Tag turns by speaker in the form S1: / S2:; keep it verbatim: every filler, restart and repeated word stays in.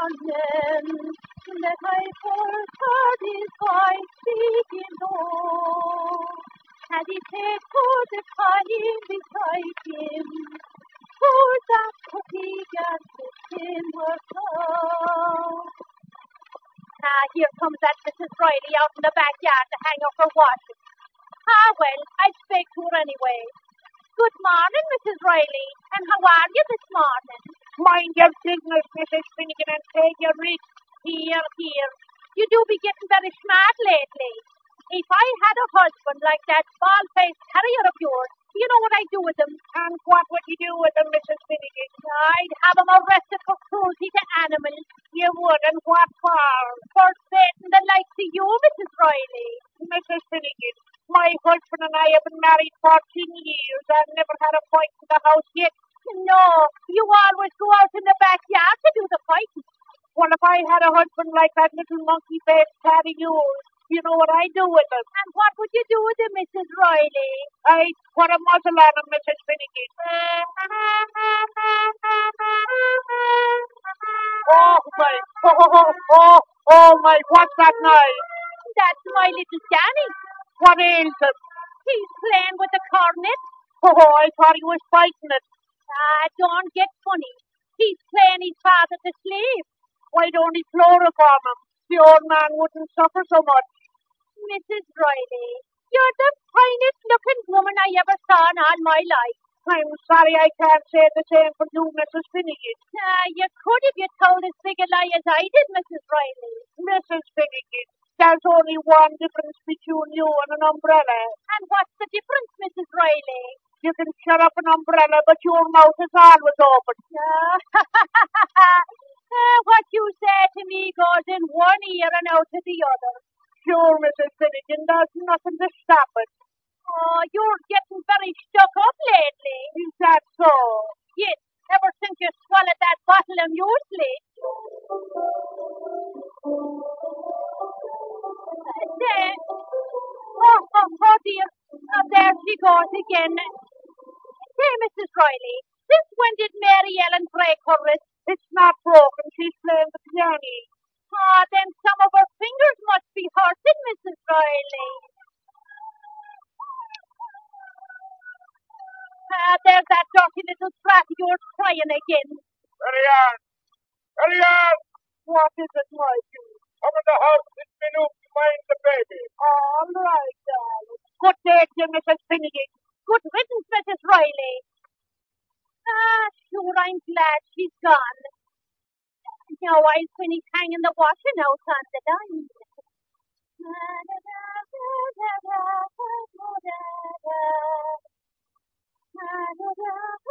S1: morning that I first heard his voice speaking low, and he said for the time beside him, for that cookie got him was low. Ah, here comes that Missus Riley out in the backyard to hang up her washing. Ah, well, I'd speak to her anyway. Good morning, Missus Riley, and how are you this morning?
S2: Mind your business, Missus Finnegan, and take your risk.
S1: Here, here. You do be getting very smart lately. If I had a husband like that bald-faced terrier of yours, you know what I'd do with him?
S2: And what would you do with him, Missus Finnegan?
S1: I'd have him arrested for cruelty to animals.
S2: You would, and what for?
S1: For Satan the likes of you, Missus Riley.
S2: Missus Finnegan, my husband and I have been married fourteen years. I've never had a fight in the house yet.
S1: No, you always go out in the backyard to do the fighting.
S2: Well, if I had a husband like that little monkey-faced cat of yours, you know what I'd do with him?
S1: And what would you do with him, Missus Riley?
S2: I'd put a muzzle on him, Missus Finnegan. Oh, my. Oh, oh, oh, oh, oh, my. What's that noise?
S1: That's my little Danny.
S2: What ails him?
S1: He's playing with the cornet.
S2: Oh, I thought he was fighting it.
S1: Ah, don't get funny. He's playing his father to sleep.
S2: Why don't he floor it for him? The old man wouldn't suffer so much.
S1: Missus Riley, you're the finest looking woman I ever saw in all my life.
S2: I'm sorry I can't say the same for you, Missus Finnegan.
S1: Ah, you could if you told as big a lie as I did, Missus Riley.
S2: Missus Finnegan, there's only one difference between you and an umbrella.
S1: And what's the difference, Missus Riley?
S2: You can shut up an umbrella, but your mouth is always open.
S1: Uh, what you say to me goes in one ear and out of the other.
S2: Sure, Missus Finnegan, there's nothing to stop it.
S1: Oh, you're getting very stuck up lately.
S2: Is that so?
S1: Yes, ever since you swallowed that bottle of muesli. Uh, there. Oh, oh, oh, dear. Oh, there she goes again. Say, Missus Riley, since when did Mary Ellen break her wrist?
S2: It's not broken. She's playing the piano.
S1: Ah, then some of her fingers must be hurting, Missus Riley. Ah, there's that dirty little brat of yours crying again.
S3: Hurry on! Hurry on!
S2: What is it, my dear?
S3: Come in the house this minute to find the baby.
S2: All right, darling. Good day to you, Missus Finnegan.
S1: Good riddance, Missus Riley. Ah, sure, I'm glad she's gone. Now I'll finish hanging the washing out on the line. Da, da, da, da, da, da, da, da, da, da, da, da.